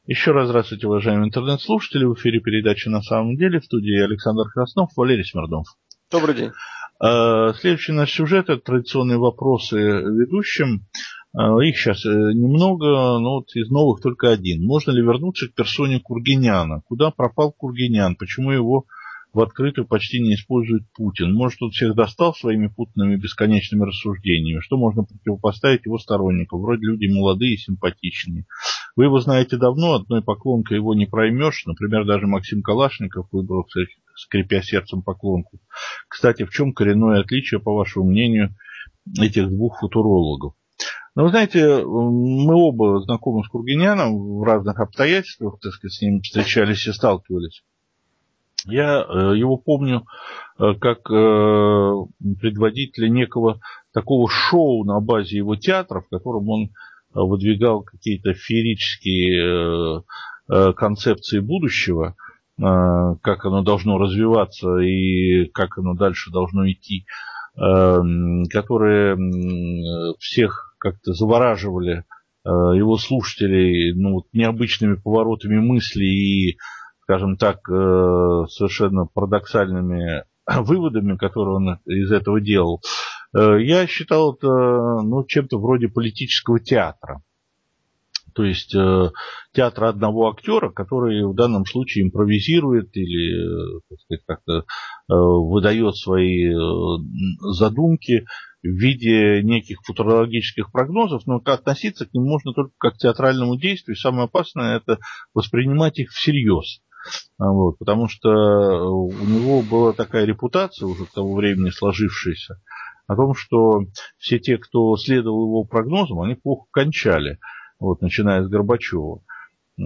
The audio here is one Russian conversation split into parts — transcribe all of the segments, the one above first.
Еще раз здравствуйте, уважаемые интернет-слушатели. В эфире передачи «На самом деле». В студии Александр Краснов, Валерий Смирнов. Добрый день. Следующий наш сюжет – это традиционные вопросы ведущим. Их сейчас немного, но вот из новых только один. Можно ли вернуться к персоне Кургиняна? Куда пропал Кургинян? Почему его в открытую почти не использует Путин? Может, он всех достал своими путанными бесконечными рассуждениями? Что можно противопоставить его сторонникам? Вроде люди молодые и симпатичные. Вы его знаете давно, одной поклонкой его не проймешь. Например, даже Максим Калашников выбрал, скрипя сердцем, поклонку. Кстати, в чем коренное отличие, по вашему мнению, этих двух футурологов? Ну, вы знаете, мы оба знакомы с Кургиняном в разных обстоятельствах, так сказать, с ним встречались и сталкивались. Я его помню как предводителя некого такого шоу на базе его театра, в котором он выдвигал какие-то феерические концепции будущего, как оно должно развиваться и как оно дальше должно идти, которые всех как-то завораживали, его слушателей, необычными поворотами мысли и, скажем так, совершенно парадоксальными выводами, которые он из этого делал. Я считал это чем-то вроде политического театра. То есть театр одного актера, который в данном случае импровизирует или, так сказать, как-то выдает свои задумки в виде неких футурологических прогнозов, но относиться к ним можно только как к театральному действию. Самое опасное – это воспринимать их всерьез. Потому что у него была такая репутация уже к тому времени сложившаяся, о том, что все те, кто следовал его прогнозам, они плохо кончали, начиная с Горбачева. И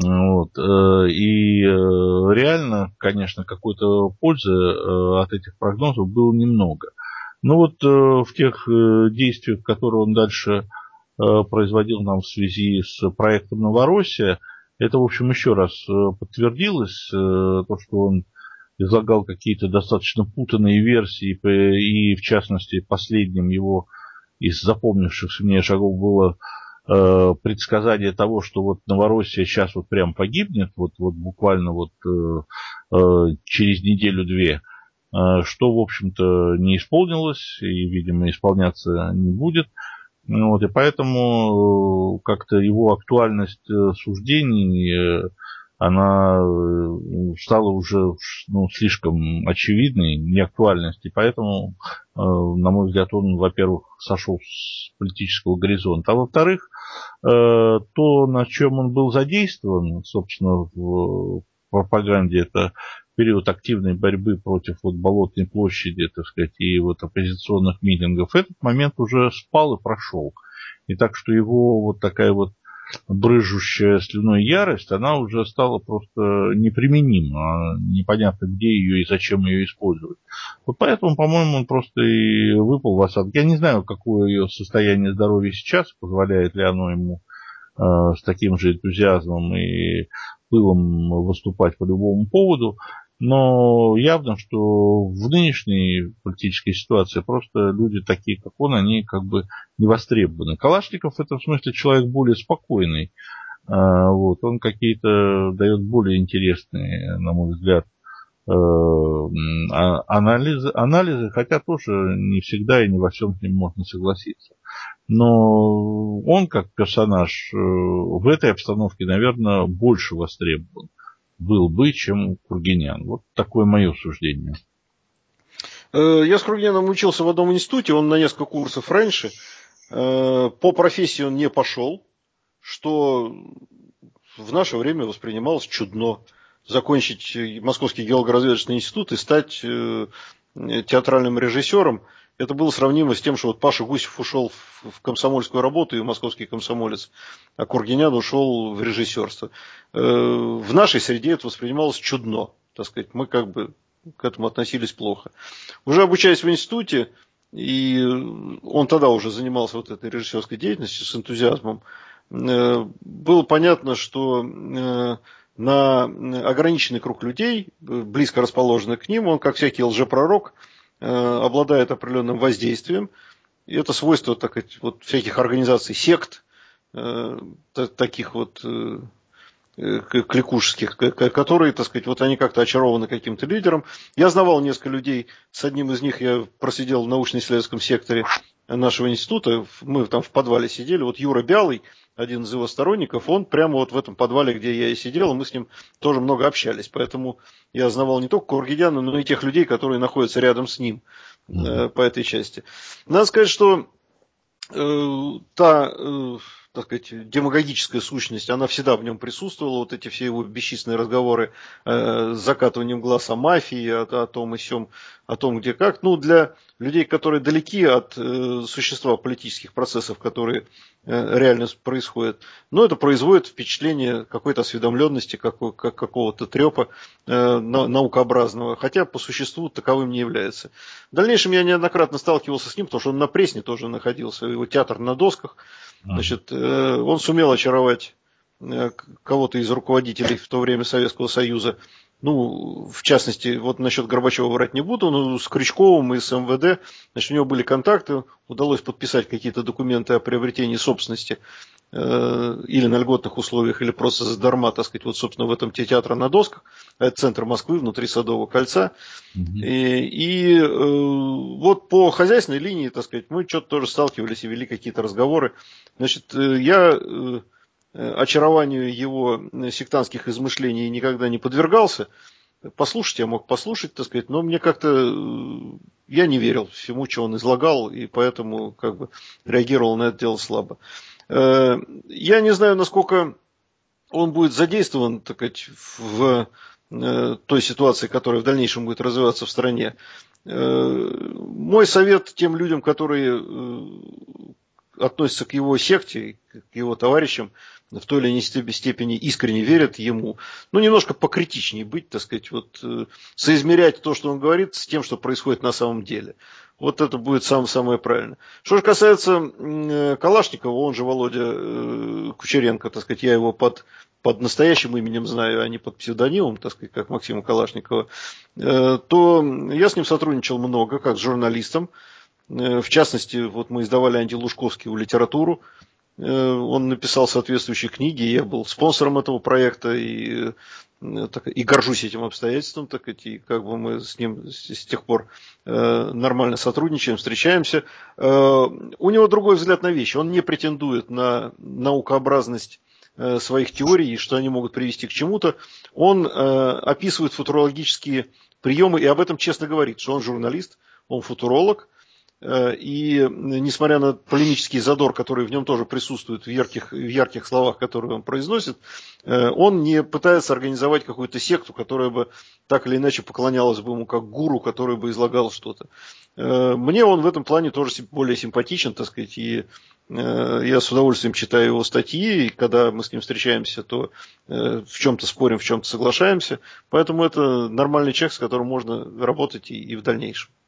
реально, конечно, какой-то пользы от этих прогнозов было немного. Но в тех действиях, которые он дальше производил нам в связи с проектом «Новороссия», это, в общем, еще раз подтвердилось, то, что он излагал какие-то достаточно путанные версии, и, в частности, последним его из запомнившихся мне шагов было предсказание того, что Новороссия сейчас прям погибнет, буквально через неделю-две, что, в общем-то, не исполнилось и, видимо, исполняться не будет. И поэтому как-то его актуальность суждений, она стала уже слишком очевидной, неактуальность. И поэтому, на мой взгляд, он, во-первых, сошел с политического горизонта. А во-вторых, то, на чем он был задействован, собственно, в пропаганде, это период активной борьбы против Болотной площади, так сказать, и оппозиционных митингов, этот момент уже спал и прошел. И так что его такая брыжущая слюной ярость, она уже стала просто неприменима. Непонятно, где ее и зачем ее использовать. Поэтому, по-моему, он просто и выпал в осадок. Я не знаю, какое ее состояние здоровья сейчас, позволяет ли оно ему с таким же энтузиазмом и пылом выступать по любому поводу. Но явно, что в нынешней политической ситуации просто люди такие, как он, они как бы не востребованы. Калашников в этом смысле человек более спокойный. Он какие-то дает более интересные, на мой взгляд, анализы, хотя тоже не всегда и не во всем с ним можно согласиться. Но он, как персонаж, в этой обстановке, наверное, больше востребован был бы, чем Кургинян. Такое мое суждение. Я с Кургиняном учился в одном институте, он на несколько курсов раньше. По профессии он не пошел, что в наше время воспринималось чудно. Закончить Московский геолого-разведочный институт и стать театральным режиссером, это было сравнимо с тем, что Паша Гусев ушел в комсомольскую работу и в московский комсомолец, а Кургинян ушел в режиссерство. В нашей среде это воспринималось чудно. Так сказать, мы как бы к этому относились плохо. Уже обучаясь в институте, и он тогда уже занимался этой режиссерской деятельностью с энтузиазмом, было понятно, что на ограниченный круг людей, близко расположенных к ним, он, как всякий лжепророк, обладает определенным воздействием. И это свойство, так сказать, всяких организаций, сект, таких кликушеских, которые, так сказать, вот они как-то очарованы каким-то лидером. Я знавал несколько людей, с одним из них я просидел в научно-исследовательском секторе нашего института, мы там в подвале сидели, вот Юра Бялый, один из его сторонников, он прямо вот в этом подвале, где я и сидел, и мы с ним тоже много общались, поэтому я знавал не только Кургидяна, но и тех людей, которые находятся рядом с ним по этой части. Надо сказать, что так сказать, демагогическая сущность, она всегда в нем присутствовала, вот эти все его бесчисленные разговоры с закатыванием глаз о мафии, о том и сём, о том, где как. Ну, для людей, которые далеки от существа политических процессов, которые реально происходят, но это производит впечатление какой-то осведомленности, какого-то трепа наукообразного, хотя по существу таковым не является. В дальнейшем я неоднократно сталкивался с ним, потому что он на Пресне тоже находился, его театр на досках. Значит, он сумел очаровать кого-то из руководителей в то время Советского Союза. Ну, в частности, вот насчет Горбачева врать не буду, но с Крючковым и с МВД, значит, у него были контакты, удалось подписать какие-то документы о приобретении собственности или на льготных условиях, или просто задарма, так сказать, вот, собственно, в этом театре на досках, это центр Москвы, внутри Садового кольца. И вот по хозяйственной линии, так сказать, мы что-то тоже сталкивались и вели какие-то разговоры. Значит, я очарованию его сектантских измышлений никогда не подвергался. Послушать я мог послушать, так сказать, но мне как-то я не верил всему, что он излагал, и поэтому как бы реагировал на это дело слабо. Я не знаю, насколько он будет задействован, так сказать, в той ситуации, которая в дальнейшем будет развиваться в стране. Мой совет тем людям, которые относятся к его секте, к его товарищам, в той или иной степени искренне верят ему, ну, немножко покритичнее быть, так сказать, вот, соизмерять то, что он говорит, с тем, что происходит на самом деле. Вот это будет самое правильное. Что же касается Калашникова, он же Володя Кучеренко, так сказать, я его под настоящим именем знаю, а не под псевдонимом, так сказать, как Максима Калашникова, то я с ним сотрудничал много, как с журналистом. В частности, вот мы издавали антилужковскую литературу. Он написал соответствующие книги, я был спонсором этого проекта и горжусь этим обстоятельством, так сказать, и как бы мы с ним с тех пор нормально сотрудничаем, встречаемся. У него другой взгляд на вещи, он не претендует на наукообразность своих теорий, и что они могут привести к чему-то. Он описывает футурологические приемы и об этом честно говорит, что он журналист, он футуролог. И несмотря на полемический задор, который в нем тоже присутствует в ярких словах, которые он произносит, он не пытается организовать какую-то секту, которая бы так или иначе поклонялась бы ему как гуру, который бы излагал что-то. Мне он в этом плане тоже более симпатичен, так сказать, и я с удовольствием читаю его статьи, и когда мы с ним встречаемся, то в чем-то спорим, в чем-то соглашаемся. Поэтому это нормальный человек, с которым можно работать и в дальнейшем.